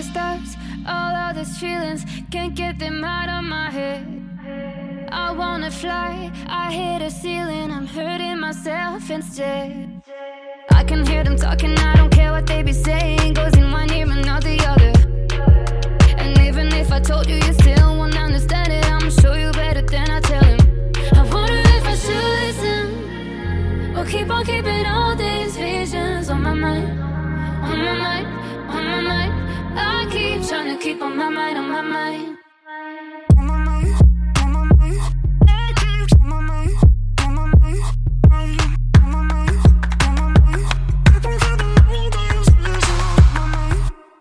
these thoughts, all of these feelings, can't get them out of my head. I wanna fly, I hit a ceiling, I'm hurting myself instead. I can hear them talking, I don't care what they be saying. Goes in one ear and not the other. And even if I told you, you still won't understand it. I'ma show you better than I tell him. I wonder if I should listen, or keep on keeping all these visions on my mind, on my mind, on my mind. I keep trying to keep on my mind, on my mind.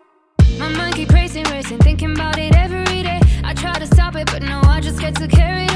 My mind keep racing, racing, thinking about it every day. I try to stop it, but no, I just get too carried